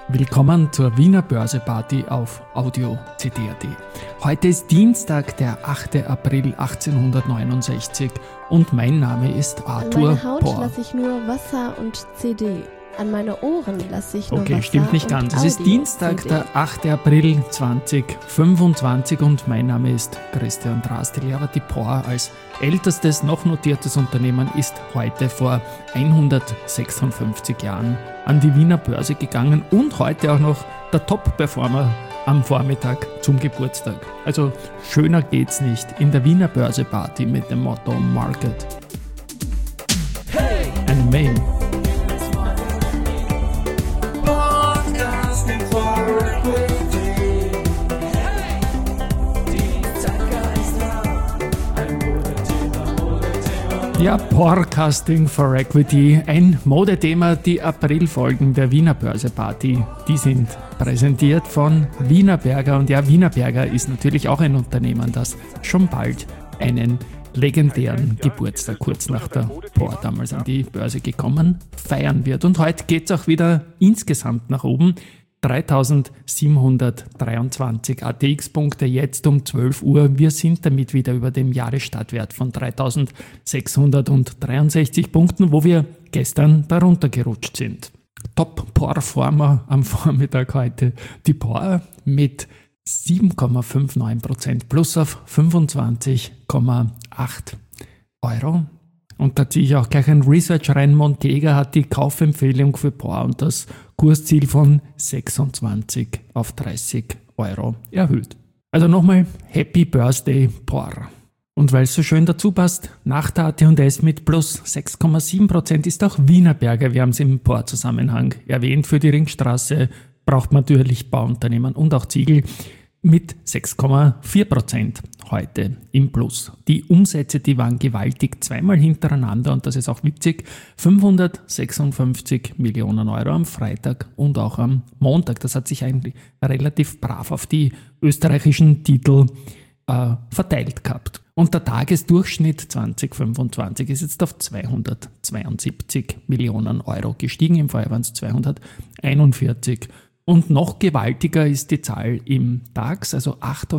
Willkommen zur Wiener Börseparty auf Audio CD.at. Heute ist Dienstag, der 8. April 1869 und mein Name ist Arthur An meine Haut Pohr. lasse ich nur Wasser und CD. An meine Ohren lasse ich nur Wasser. Okay, stimmt nicht ganz. Es ist Audio Dienstag, CD. der 8. April 2025 und mein Name ist Christian Drastil. Aber die Pohr als ältestes noch notiertes Unternehmen ist heute vor 156 Jahren an die Wiener Börse gegangen und heute auch noch der Top-Performer am Vormittag zum Geburtstag. Also schöner geht's nicht in der Wiener Börse-Party mit dem Motto Market and Main. Ja, Pohrcasting for Equity, ein Modethema. Die Aprilfolgen der Wiener Börse-Party, die sind präsentiert von Wienerberger. Und ja, Wienerberger ist natürlich auch ein Unternehmen, das schon bald einen legendären Geburtstag, kurz nach der Pohr damals an die Börse gekommen, feiern wird. Und heute geht es auch wieder insgesamt nach oben. 3723 ATX-Punkte jetzt um 12 Uhr. Wir sind damit wieder über dem Jahresstartwert von 3663 Punkten, wo wir gestern darunter gerutscht sind. Top-Performer am Vormittag heute die Pohr mit 7,59% plus auf 25,8 Euro. Und da ziehe ich auch gleich ein Research rein. Montega hat die Kaufempfehlung für Pohr und das Kursziel von 26 auf 30 Euro erhöht. Also nochmal Happy Birthday Pohr. Und weil es so schön dazu passt, nach der AT&S mit plus 6,7% ist auch Wienerberger, wir haben es im Pohr-Zusammenhang erwähnt, für die Ringstraße braucht man natürlich Bauunternehmen und auch Ziegel mit 6,4% heute im Plus. Die Umsätze, die waren gewaltig, zweimal hintereinander und das ist auch witzig, 556 Millionen Euro am Freitag und auch am Montag. Das hat sich eigentlich relativ brav auf die österreichischen Titel verteilt gehabt. Und der Tagesdurchschnitt 2025 ist jetzt auf 272 Millionen Euro gestiegen, im Vorjahr waren es 241. Und noch gewaltiger ist die Zahl im DAX, also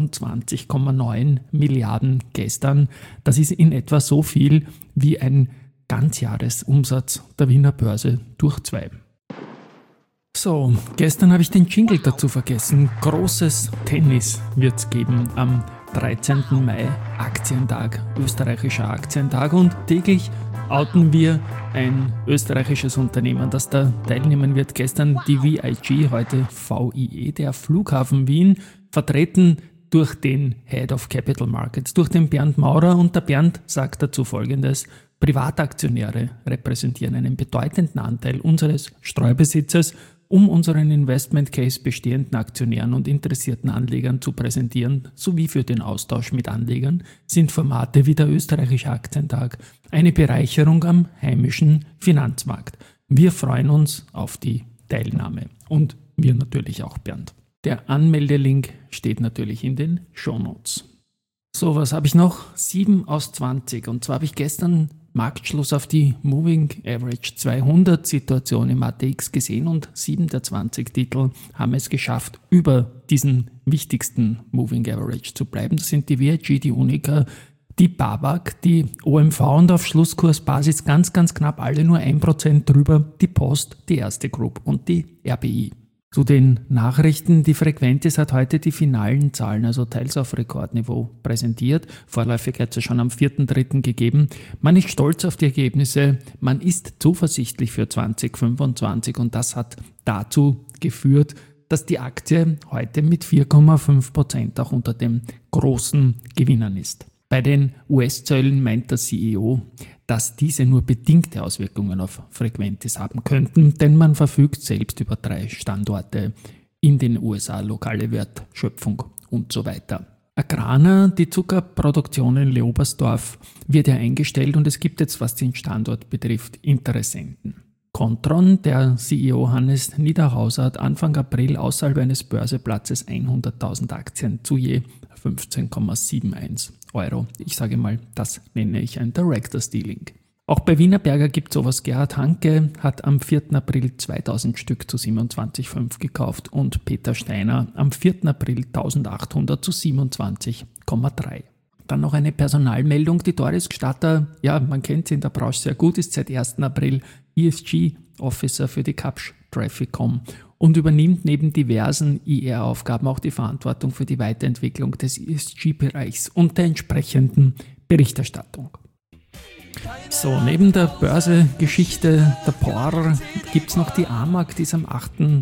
28,9 Milliarden gestern. Das ist in etwa so viel wie ein Ganzjahresumsatz der Wiener Börse durch 2. So, gestern habe ich den Jingle dazu vergessen. Großes Tennis wird es geben am 13. Mai, Aktientag, österreichischer Aktientag, und täglich outen wir ein österreichisches Unternehmen, das da teilnehmen wird. Gestern die VIG, heute VIE, der Flughafen Wien, vertreten durch den Head of Capital Markets, durch den Bernd Maurer, und der Bernd sagt dazu Folgendes: Privataktionäre repräsentieren einen bedeutenden Anteil unseres Streubesitzes. Um unseren Investment Case bestehenden Aktionären und interessierten Anlegern zu präsentieren, sowie für den Austausch mit Anlegern, sind Formate wie der österreichische Aktientag eine Bereicherung am heimischen Finanzmarkt. Wir freuen uns auf die Teilnahme. Und wir natürlich auch, Bernd. Der Anmeldelink steht natürlich in den Shownotes. So, was habe ich noch? 7 aus 20. Und zwar habe ich gestern Marktschluss auf die Moving Average 200 Situation im ATX gesehen und 7 der 20 Titel haben es geschafft, über diesen wichtigsten Moving Average zu bleiben. Das sind die VIG, die Unica, die BAWAG, die OMV und auf Schlusskursbasis ganz knapp alle nur 1% drüber, die Post, die Erste Group und die RBI. Zu den Nachrichten, die Frequentis hat heute die finalen Zahlen, also teils auf Rekordniveau, präsentiert. Vorläufig hat es schon am 4.3. gegeben. Man ist stolz auf die Ergebnisse, man ist zuversichtlich für 2025 und das hat dazu geführt, dass die Aktie heute mit 4,5% auch unter den großen Gewinnern ist. Bei den US-Zöllen meint der CEO, dass diese nur bedingte Auswirkungen auf Frequentis haben könnten, denn man verfügt selbst über 3 Standorte in den USA, lokale Wertschöpfung und so weiter. Agrana, die Zuckerproduktion in Leobersdorf, wird ja eingestellt und es gibt jetzt, was den Standort betrifft, Interessenten. Kontron, der CEO Hannes Niederhauser, hat Anfang April außerhalb eines Börseplatzes 100.000 Aktien zu je 15,71 Euro. Ich sage mal, das nenne ich ein Director's Dealing. Auch bei Wienerberger gibt es sowas. Gerhard Hanke hat am 4. April 2000 Stück zu 27,5 gekauft und Peter Steiner am 4. April 1800 zu 27,3. Dann noch eine Personalmeldung. Die Doris Gstatter, ja, man kennt sie in der Branche sehr gut, ist seit 1. April ESG-Officer für die Kapsch Trafficom und übernimmt neben diversen IR-Aufgaben auch die Verantwortung für die Weiterentwicklung des ESG-Bereichs und der entsprechenden Berichterstattung. So, neben der Börsegeschichte der POR gibt es noch die AMAG, die ist am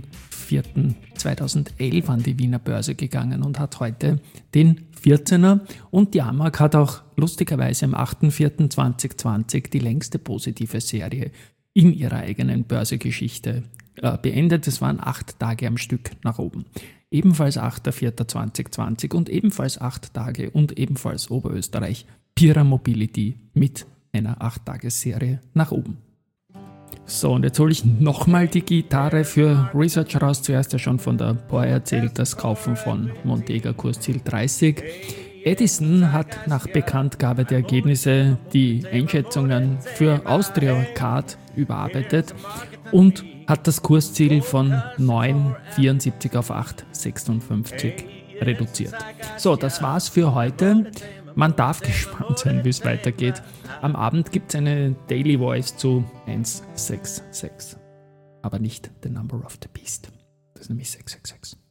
8.4.2011 an die Wiener Börse gegangen und hat heute den 14er. Und die AMAG hat auch lustigerweise am 8.4.2020 die längste positive Serie in ihrer eigenen Börsegeschichte beendet. Es waren 8 Tage am Stück nach oben. Ebenfalls 8.4.2020 und ebenfalls 8 Tage und ebenfalls Oberösterreich Pira Mobility mit einer 8-Tages-Serie nach oben. So, und jetzt hole ich nochmal die Gitarre für Research raus. Zuerst ja schon von der POR erzählt, das Kaufen von Montega Kursziel 30. Edison hat nach Bekanntgabe der Ergebnisse die Einschätzungen für Austria Card überarbeitet und hat das Kursziel von 9,74 auf 8,56 reduziert. So, das war's für heute. Man darf gespannt sein, wie es weitergeht. Am Abend gibt es eine Daily Voice zu 166. Aber nicht The Number of the Beast. Das ist nämlich 666.